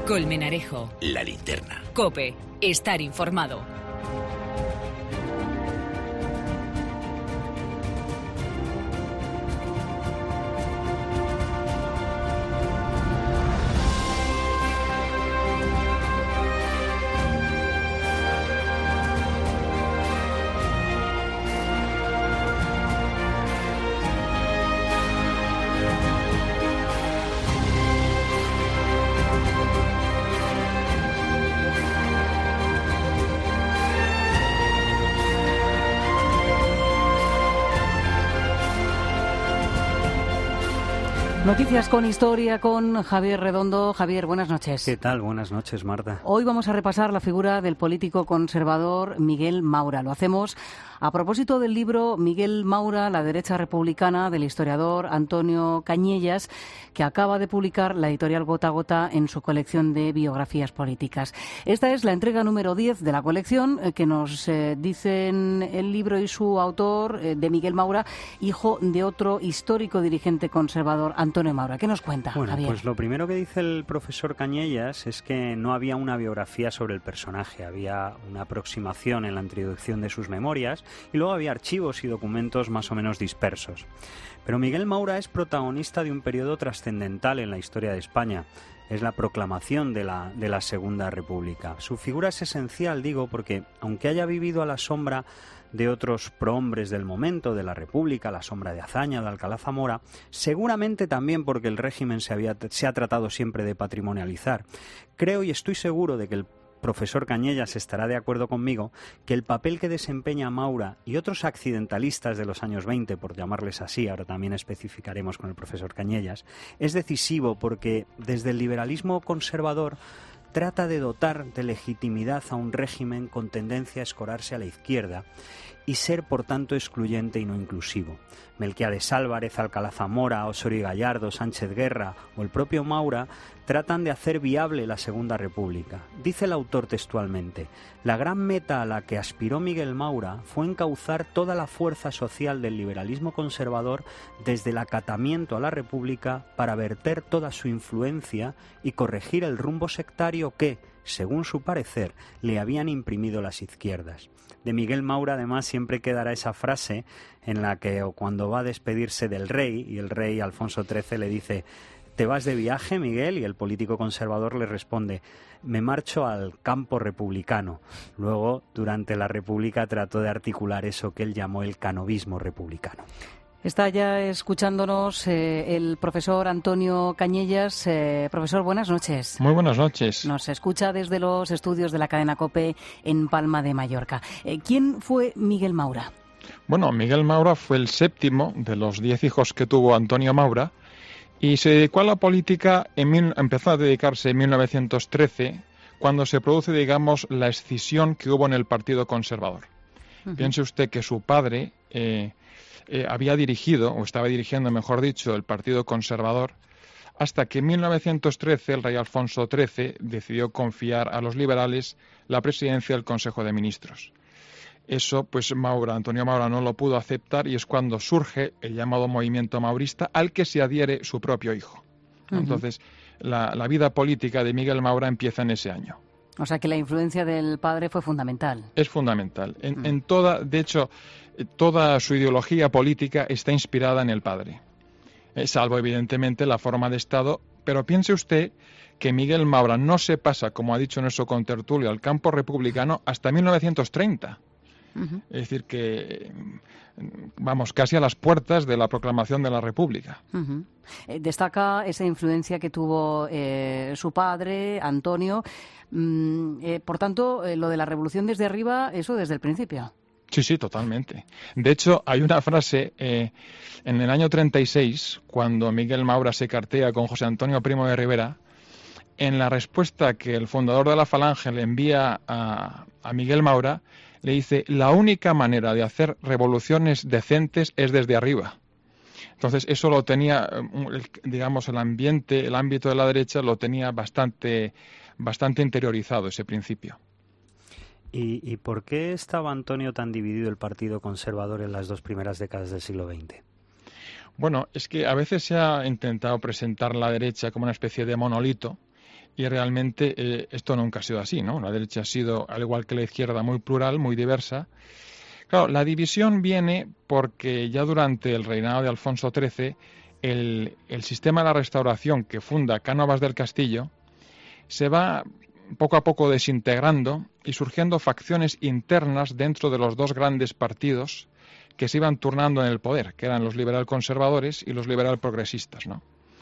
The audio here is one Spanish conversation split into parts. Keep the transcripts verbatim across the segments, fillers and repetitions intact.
Colmenarejo. La Linterna. COPE. Estar informado. Noticias con historia con Javier Redondo. Javier, buenas noches. ¿Qué tal? Buenas noches, Marta. Hoy vamos a repasar la figura del político conservador Miguel Maura. Lo hacemos a propósito del libro Miguel Maura, la derecha republicana, del historiador Antonio Cañellas, que acaba de publicar la editorial Gota a Gota en su colección de biografías políticas. Esta es la entrega número diez de la colección, eh, que nos eh, dicen el libro y su autor, eh, de Miguel Maura, hijo de otro histórico dirigente conservador, Antonio Maura. ¿Qué nos cuenta, Bueno, Javier? Pues lo primero que dice el profesor Cañellas es que no había una biografía sobre el personaje, había una aproximación en la introducción de sus memorias y luego había archivos y documentos más o menos dispersos. Pero Miguel Maura es protagonista de un periodo trascendental en la historia de España. Es la proclamación de la, de la Segunda República. Su figura es esencial, digo, porque aunque haya vivido a la sombra de otros prohombres del momento, de la República, la sombra de Azaña, de Alcalá Zamora, seguramente también porque el régimen se, había, se ha tratado siempre de patrimonializar. Creo y estoy seguro de que el profesor Cañellas estará de acuerdo conmigo que el papel que desempeña Maura y otros accidentalistas de los años veinte, por llamarles así, ahora también especificaremos con el profesor Cañellas, es decisivo porque desde el liberalismo conservador trata de dotar de legitimidad a un régimen con tendencia a escorarse a la izquierda y ser, por tanto, excluyente y no inclusivo. Melquiades Álvarez, Alcalá Zamora, Osorio y Gallardo, Sánchez Guerra o el propio Maura tratan de hacer viable la Segunda República. Dice el autor textualmente: la gran meta a la que aspiró Miguel Maura fue encauzar toda la fuerza social del liberalismo conservador desde el acatamiento a la República para verter toda su influencia y corregir el rumbo sectario que, según su parecer, le habían imprimido las izquierdas. De Miguel Maura, además, siempre quedará esa frase en la que, o cuando va a despedirse del rey, y el rey Alfonso trece le dice: ¿te vas de viaje, Miguel? Y el político conservador le responde: me marcho al campo republicano. Luego, durante la República, trató de articular eso que él llamó el canovismo republicano. Está ya escuchándonos eh, el profesor Antonio Cañellas. Eh, profesor, buenas noches. Muy buenas noches. Nos escucha desde los estudios de la cadena COPE en Palma de Mallorca. Eh, ¿Quién fue Miguel Maura? Bueno, Miguel Maura fue el séptimo de los diez hijos que tuvo Antonio Maura y se dedicó a la política, en mil, empezó a dedicarse en mil novecientos trece, cuando se produce, digamos, la escisión que hubo en el Partido Conservador. Uh-huh. Piense usted que su padre eh, eh, había dirigido, o estaba dirigiendo, mejor dicho, el Partido Conservador, hasta que en mil novecientos trece el rey Alfonso trece decidió confiar a los liberales la presidencia del Consejo de Ministros. Eso, pues Maura, Antonio Maura no lo pudo aceptar y es cuando surge el llamado movimiento maurista al que se adhiere su propio hijo. Uh-huh. Entonces, la, la vida política de Miguel Maura empieza en ese año. O sea que la influencia del padre fue fundamental. Es fundamental. En, uh-huh. en toda, de hecho, toda su ideología política está inspirada en el padre. Eh, salvo, evidentemente, la forma de Estado. Pero piense usted que Miguel Maura no se pasa, como ha dicho nuestro contertulio, al campo republicano hasta mil novecientos treinta. Uh-huh. Es decir, que vamos casi a las puertas de la proclamación de la República. Uh-huh. Eh, destaca esa influencia que tuvo eh, su padre, Antonio. Mm, eh, por tanto, eh, lo de la revolución desde arriba, eso desde el principio. Sí, sí, totalmente. De hecho, hay una frase eh, en el año treinta y seis, cuando Miguel Maura se cartea con José Antonio Primo de Rivera, en la respuesta que el fundador de la Falange le envía a, a Miguel Maura, le dice: la única manera de hacer revoluciones decentes es desde arriba. Entonces, eso lo tenía, digamos, el ambiente, el ámbito de la derecha lo tenía bastante, bastante interiorizado, ese principio. ¿Y, ¿Y por qué estaba, Antonio, tan dividido el Partido Conservador en las dos primeras décadas del siglo veinte? Bueno, es que a veces se ha intentado presentar la derecha como una especie de monolito, Y realmente eh, esto nunca ha sido así, ¿no? La derecha ha sido, al igual que la izquierda, muy plural, muy diversa. Claro, la división viene porque ya durante el reinado de Alfonso trece, el, el sistema de la Restauración que funda Cánovas del Castillo se va poco a poco desintegrando y surgiendo facciones internas dentro de los dos grandes partidos que se iban turnando en el poder, que eran los liberal conservadores y los liberal progresistas, ¿no?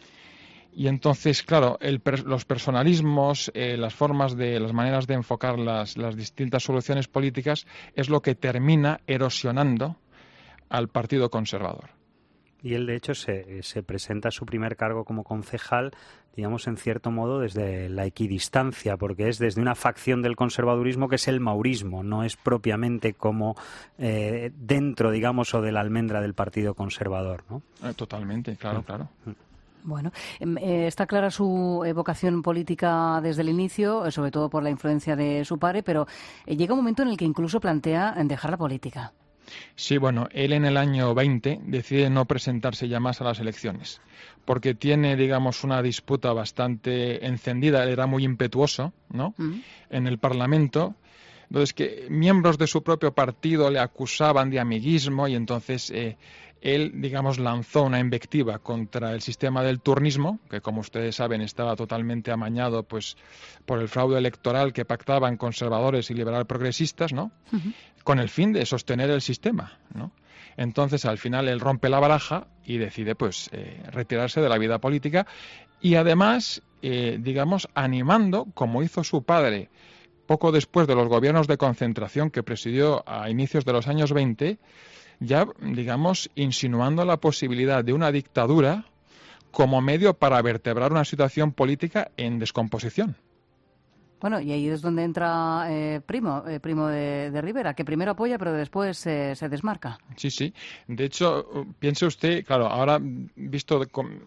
Y entonces, claro, el, los personalismos, eh, las formas de, las maneras de enfocar las, las distintas soluciones políticas es lo que termina erosionando al Partido Conservador. Y él, de hecho, se, se presenta a su primer cargo como concejal, digamos, en cierto modo, desde la equidistancia, porque es desde una facción del conservadurismo que es el maurismo, no es propiamente como eh, dentro, digamos, o de la almendra del Partido Conservador, ¿no? Eh, totalmente, claro, claro. Bueno, eh, está clara su eh, vocación política desde el inicio, eh, sobre todo por la influencia de su padre, pero eh, llega un momento en el que incluso plantea dejar la política. Sí, bueno, él en el año veinte decide no presentarse ya más a las elecciones, porque tiene, digamos, una disputa bastante encendida, él era muy impetuoso, ¿no?, uh-huh. en el Parlamento. Entonces, que miembros de su propio partido le acusaban de amiguismo y entonces eh, él, digamos, lanzó una invectiva contra el sistema del turnismo, que como ustedes saben estaba totalmente amañado pues por el fraude electoral que pactaban conservadores y liberal progresistas, ¿no? Uh-huh. Con el fin de sostener el sistema, ¿no? Entonces, al final, él rompe la baraja y decide pues eh, retirarse de la vida política y además, eh, digamos, animando, como hizo su padre, poco después de los gobiernos de concentración que presidió a inicios de los años veinte, ya, digamos, insinuando la posibilidad de una dictadura como medio para vertebrar una situación política en descomposición. Bueno, y ahí es donde entra eh, Primo, eh, Primo de, de Rivera, que primero apoya pero después eh, se desmarca. Sí, sí. De hecho, piense usted, claro, ahora visto de, con,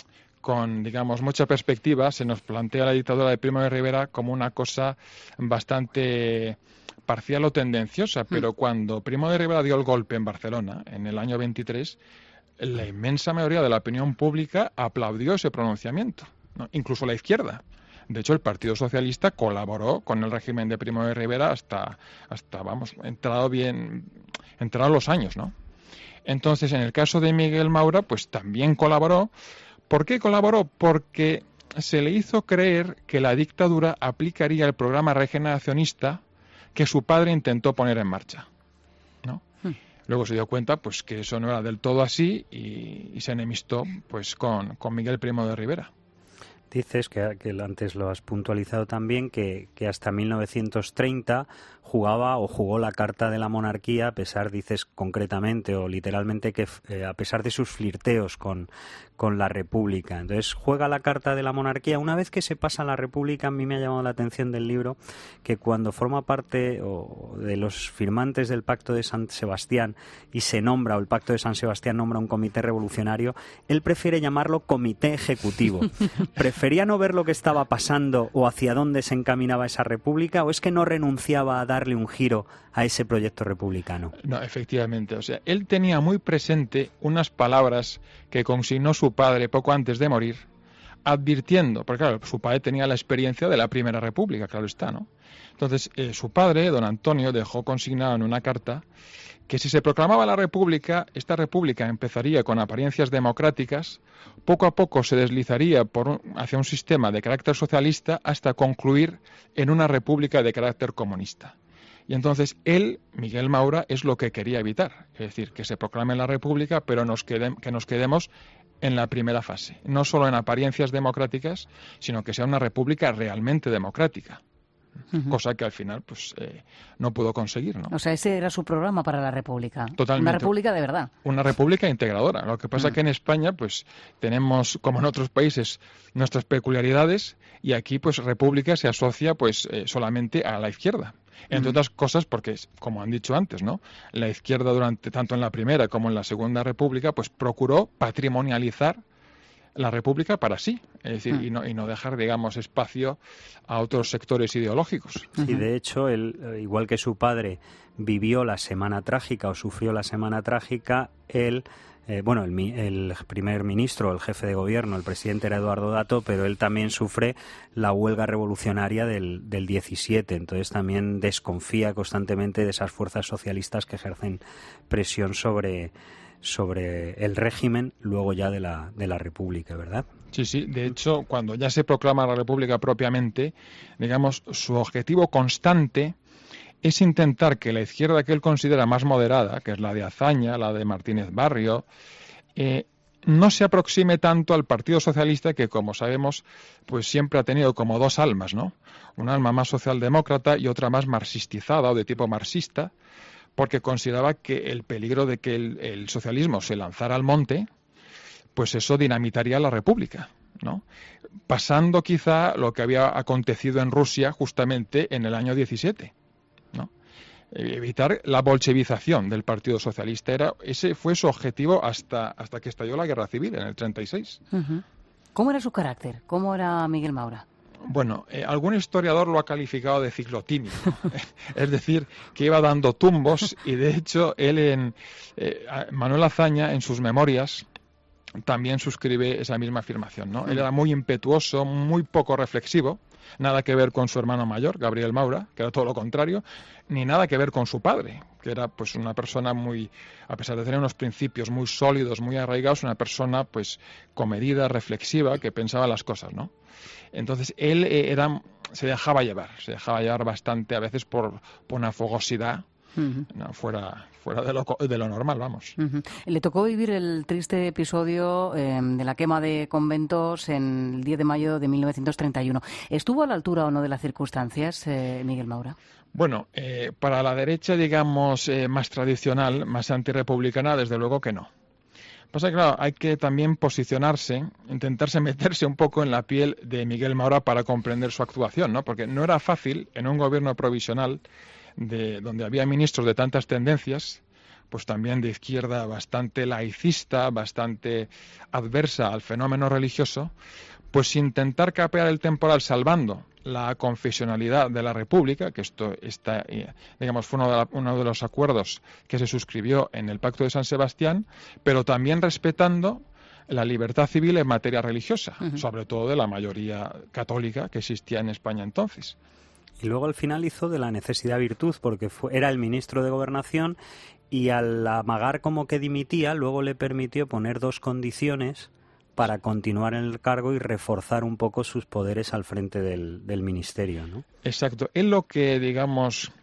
con, digamos, mucha perspectiva, se nos plantea la dictadura de Primo de Rivera como una cosa bastante parcial o tendenciosa, pero mm. cuando Primo de Rivera dio el golpe en Barcelona, en el año veintitrés, la inmensa mayoría de la opinión pública aplaudió ese pronunciamiento, ¿no? Incluso la izquierda. De hecho, el Partido Socialista colaboró con el régimen de Primo de Rivera hasta, hasta vamos, entrado bien, entrados los años, ¿no? Entonces, en el caso de Miguel Maura, pues también colaboró. ¿Por qué colaboró? Porque se le hizo creer que la dictadura aplicaría el programa regeneracionista que su padre intentó poner en marcha, ¿no? Hmm. Luego se dio cuenta pues que eso no era del todo así y, y se enemistó pues con, con Miguel Primo de Rivera. Dices, que, que antes lo has puntualizado también, que, que hasta mil novecientos treinta jugaba o jugó la carta de la monarquía, a pesar, dices concretamente o literalmente, que eh, a pesar de sus flirteos con, con la República. Entonces juega la carta de la monarquía. Una vez que se pasa a la República, a mí me ha llamado la atención del libro que cuando forma parte o, de los firmantes del Pacto de San Sebastián y se nombra, o el Pacto de San Sebastián nombra un comité revolucionario, él prefiere llamarlo comité ejecutivo. ¿Prefería no ver lo que estaba pasando o hacia dónde se encaminaba esa república, o es que no renunciaba a darle un giro a ese proyecto republicano? No, efectivamente. O sea, él tenía muy presente unas palabras que consignó su padre poco antes de morir, advirtiendo, porque claro, su padre tenía la experiencia de la Primera República, claro está, ¿no? Entonces, eh, su padre, don Antonio, dejó consignado en una carta que si se proclamaba la República, esta República empezaría con apariencias democráticas, poco a poco se deslizaría por un, hacia un sistema de carácter socialista hasta concluir en una República de carácter comunista. Y entonces él, Miguel Maura, es lo que quería evitar, es decir, que se proclame la República, pero nos quede, que nos quedemos en la primera fase, no solo en apariencias democráticas, sino que sea una República realmente democrática. Uh-huh. Cosa que al final pues eh, no pudo conseguir, ¿no? O sea, ese era su programa para la República. Totalmente. Una República de verdad. Una República integradora. Lo que pasa es uh-huh. que en España pues tenemos, como en otros países, nuestras peculiaridades, y aquí pues República se asocia pues eh, solamente a la izquierda. Entre uh-huh. otras cosas porque, como han dicho antes, ¿no? La izquierda durante tanto en la Primera como en la Segunda República pues procuró patrimonializar la República para sí, es decir, mm. y, no, y no dejar, digamos, espacio a otros sectores ideológicos. Sí, de hecho, él, igual que su padre vivió la Semana Trágica o sufrió la Semana Trágica, él, eh, bueno, el, el primer ministro, el jefe de gobierno, el presidente era Eduardo Dato, pero él también sufre la huelga revolucionaria del, del diecisiete, entonces también desconfía constantemente de esas fuerzas socialistas que ejercen presión sobre... sobre el régimen luego ya de la, de la República, ¿verdad? Sí, sí. De hecho, cuando ya se proclama la República propiamente, digamos, su objetivo constante es intentar que la izquierda que él considera más moderada, que es la de Azaña, la de Martínez Barrio, eh, no se aproxime tanto al Partido Socialista, que, como sabemos, pues siempre ha tenido como dos almas, ¿no? Un alma más socialdemócrata y otra más marxistizada o de tipo marxista, porque consideraba que el peligro de que el, el socialismo se lanzara al monte, pues eso dinamitaría la República, ¿no? Pasando quizá lo que había acontecido en Rusia justamente en el año diecisiete, ¿no? Evitar la bolchevización del Partido Socialista, era, ese fue su objetivo hasta, hasta que estalló la Guerra Civil en el treinta y seis. Uh-huh. ¿Cómo era su carácter? ¿Cómo era Miguel Maura? Bueno, eh, algún historiador lo ha calificado de ciclotímico, es decir, que iba dando tumbos y de hecho él en eh, Manuel Azaña en sus memorias también suscribe esa misma afirmación, ¿no? Él era muy impetuoso, muy poco reflexivo, nada que ver con su hermano mayor, Gabriel Maura, que era todo lo contrario, ni nada que ver con su padre, que era pues una persona muy, a pesar de tener unos principios muy sólidos, muy arraigados, una persona pues comedida, reflexiva, que pensaba las cosas, ¿no? Entonces él eh, era, se dejaba llevar, se dejaba llevar bastante a veces por, por una fogosidad, uh-huh. no, fuera, fuera de, lo, de lo normal, vamos. Uh-huh. Le tocó vivir el triste episodio eh, de la quema de conventos en el diez de mayo de mil novecientos treinta y uno. ¿Estuvo a la altura o no de las circunstancias, eh, Miguel Maura? Bueno, eh, para la derecha, digamos, eh, más tradicional, más antirrepublicana, desde luego que no. Pasa que, claro, hay que también posicionarse, intentarse meterse un poco en la piel de Miguel Maura para comprender su actuación, ¿no? Porque no era fácil en un gobierno provisional de, donde había ministros de tantas tendencias, pues también de izquierda bastante laicista, bastante adversa al fenómeno religioso, pues intentar capear el temporal salvando la confesionalidad de la República, que esto está, digamos, fue uno de, la, uno de los acuerdos que se suscribió en el Pacto de San Sebastián, pero también respetando la libertad civil en materia religiosa, uh-huh. sobre todo de la mayoría católica que existía en España entonces. Y luego al final hizo de la necesidad virtud, porque fue, era el ministro de Gobernación y al amagar como que dimitía, luego le permitió poner dos condiciones para continuar en el cargo y reforzar un poco sus poderes al frente del, del ministerio, ¿no? Exacto. Él lo que, digamos,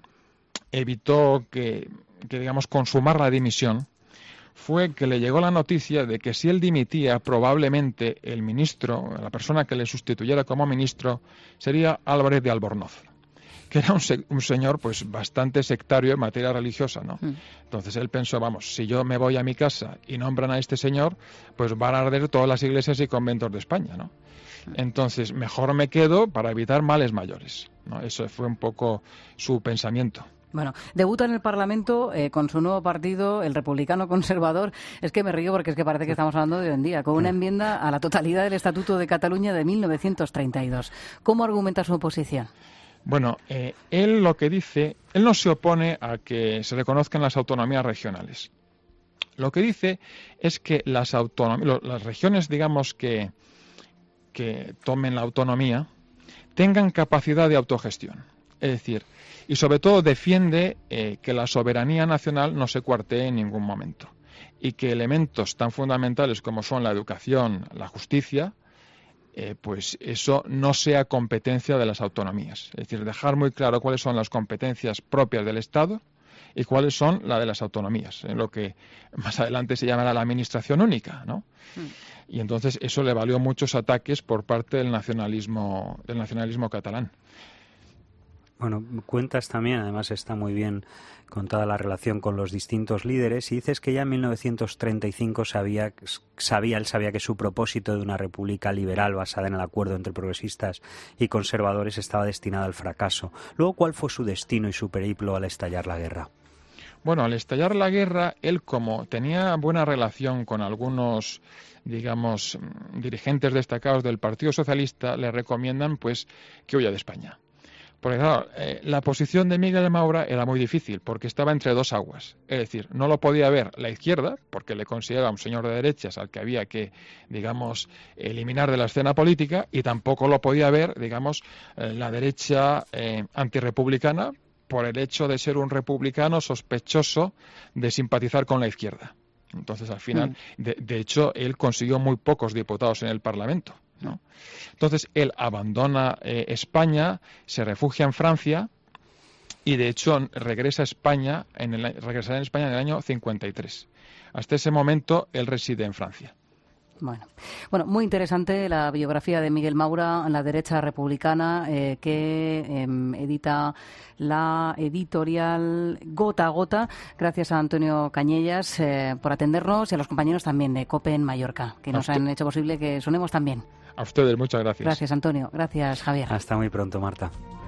evitó que, que, digamos, consumar la dimisión fue que le llegó la noticia de que si él dimitía, probablemente el ministro, la persona que le sustituyera como ministro, sería Álvarez de Albornoz, que era un, se- un señor pues bastante sectario en materia religiosa, ¿no? Mm. Entonces él pensó, vamos, si yo me voy a mi casa y nombran a este señor, pues van a arder todas las iglesias y conventos de España, ¿no? Mm. Entonces, mejor me quedo para evitar males mayores, ¿no? Eso fue un poco su pensamiento. Bueno, debuta en el Parlamento eh, con su nuevo partido, el Republicano Conservador. Es que me río porque es que parece que estamos hablando de hoy en día, con una enmienda a la totalidad del Estatuto de Cataluña de mil novecientos treinta y dos. ¿Cómo argumenta su oposición? Bueno, eh, él lo que dice, él no se opone a que se reconozcan las autonomías regionales. Lo que dice es que las autonomías, las regiones, digamos, que, que tomen la autonomía, tengan capacidad de autogestión. Es decir, y sobre todo defiende eh, que la soberanía nacional no se cuartee en ningún momento y que elementos tan fundamentales como son la educación, la justicia, Eh, pues eso no sea competencia de las autonomías. Es decir, dejar muy claro cuáles son las competencias propias del Estado y cuáles son las de las autonomías, en lo que más adelante se llamará la administración única, ¿no? Mm. Y entonces eso le valió muchos ataques por parte del nacionalismo, del nacionalismo catalán. Bueno, cuentas también, además está muy bien contada la relación con los distintos líderes, y dices que ya en mil novecientos treinta y cinco sabía, sabía, él sabía que su propósito de una república liberal basada en el acuerdo entre progresistas y conservadores estaba destinado al fracaso. Luego, ¿cuál fue su destino y su periplo al estallar la guerra? Bueno, al estallar la guerra, él como tenía buena relación con algunos, digamos, dirigentes destacados del Partido Socialista, le recomiendan pues que huya de España. Porque claro, eh, la posición de Miguel Maura era muy difícil, porque estaba entre dos aguas. Es decir, no lo podía ver la izquierda, porque le consideraba un señor de derechas al que había que, digamos, eliminar de la escena política, y tampoco lo podía ver, digamos, eh, la derecha eh, antirrepublicana, por el hecho de ser un republicano sospechoso de simpatizar con la izquierda. Entonces, al final, mm. de, de hecho, él consiguió muy pocos diputados en el Parlamento, ¿no? Entonces, él abandona eh, España, se refugia en Francia y, de hecho, regresa a España, en el, regresará en España en el año cincuenta y tres. Hasta ese momento, él reside en Francia. Bueno, bueno, muy interesante la biografía de Miguel Maura, la derecha republicana, eh, que eh, edita la editorial Gota a Gota. Gracias a Antonio Cañellas eh, por atendernos y a los compañeros también de COPE en Mallorca, que nos han hecho posible que sonemos también. A ustedes, muchas gracias. Gracias, Antonio. Gracias, Javier. Hasta muy pronto, Marta.